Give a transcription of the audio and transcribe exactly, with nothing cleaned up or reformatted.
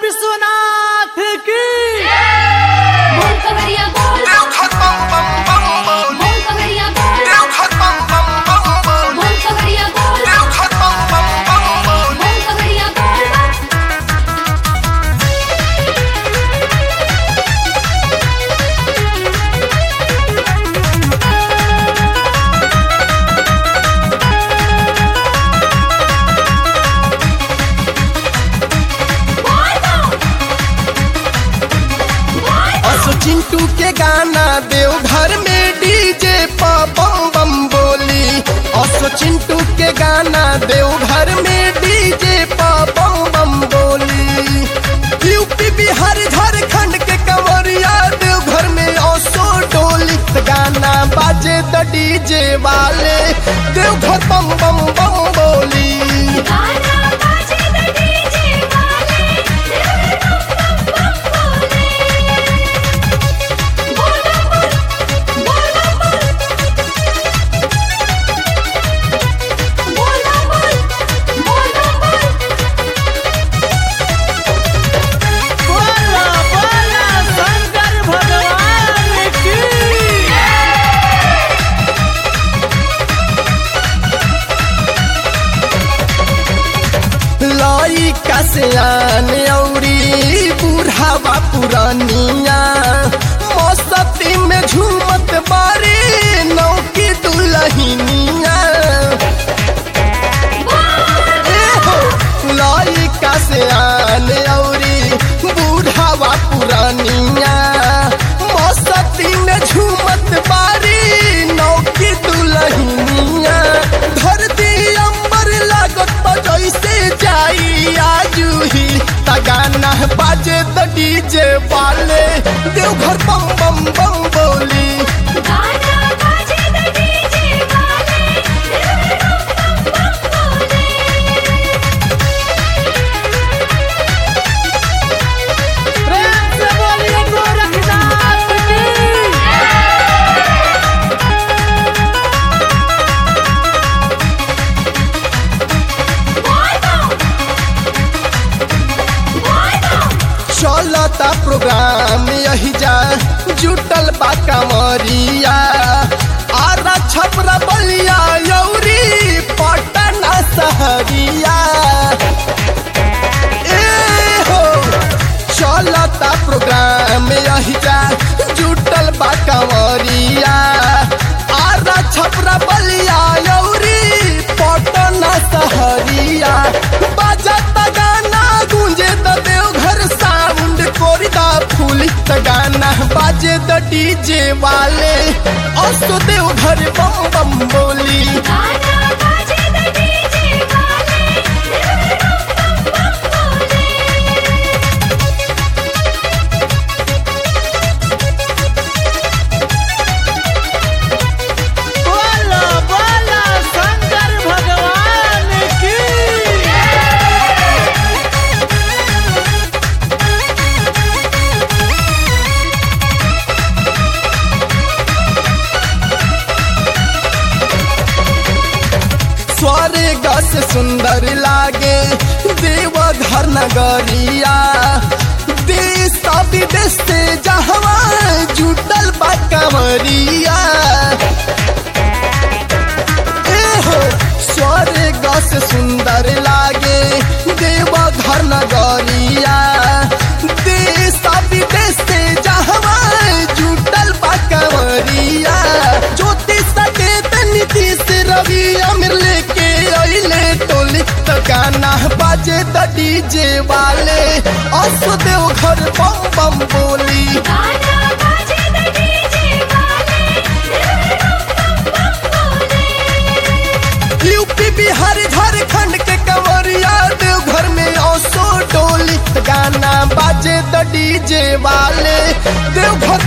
विश्वनाथ की बोल कवरिया बोल बोल कवरिया बोल बोल कवरिया बोल बोल कवरिया बोल चिंटू के गाना देवघर में डीजे पा बम बम बोली। असो चिंटू के गाना देवघर में डीजे पा बम बम बोली। यूपी बिहार झारखंड के कंवरिया देवघर में असो डोली। गाना बाजे द डीजे वाले देवघर बम बम बम बोली। गाना बाजे द डीजे वाले देवघर बम बम बम बोले बोल बोल बोल बोल बोल बोला बोला शंकर भगवान की। लाई कसियान औरी बूढ़ावा पुरानिया मस्ती में झूमत बारी नौकी दुल्हनिया। लाई कसियान औरी बूढ़ावा पुरानिया मस्ती में झूमत बारी नौकी दुल्हनिया। धरती अंबर लागत जैसे जाई आजू ही गाना बाजे द डीजे वाले देवघर बम बम बम बोली। गाना बाजे द डीजे वाले देवघर बम बम बोले प्रेम से बोलिए गोरखनाथ की। चलता प्रोग्राम यही जा जुटल बा कमरिया आरा छपरा बलिया यौरी पटना सहरिया। ए हो चलता प्रोग्राम यही जा जुटल बा कमरिया आरा छपरा बलिया यौरी पटना सहरिया। बाजता गाना गूंजे द देवघर साउंड कोरिदा फूली। त गाना बाजे द डीजे वाले असो देवघर बम बम बोली। गाना बाजे द डीजे वाले देवघर बम बम बोले बोला बोला शंकर भगवान की। स्वर्ग से सुंदर लागे देवघर नगरिया देश विदेश से जहवा जुटल बा कंवरिया। ए हो स्वर्ग से सुंदर लागे देवघर नगरिया देश विदेश से जहवा जुटल बा कंवरिया। ज्योतिष सकेत नीतीश रवि अमीर लेके अइले टोली। त गाना बाजे द डीजे वाले असो देवघर बम बम बोली। गाना बाजे द डीजे वाले देवघर बम बम बोले यूपी बिहार झारखंड के कंवरिया देवघर में असो डोली। गाना बाजे द डीजे वाले देवघर